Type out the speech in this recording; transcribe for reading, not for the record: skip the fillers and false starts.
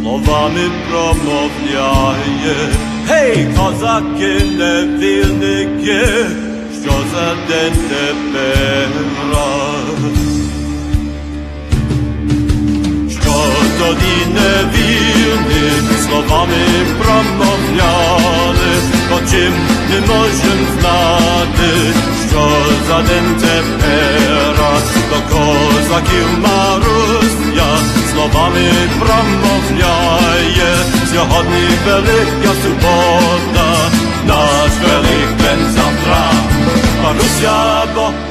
словами промовляє. Гей, козаки, невільники, що за день тепер? Що тоді невільник словами промовляли, то чим не можем знати, що за день тепер? До козаків Маруся словами промовляє. Сьогодні велика субота, наш Великдень завтра. Маруся, бо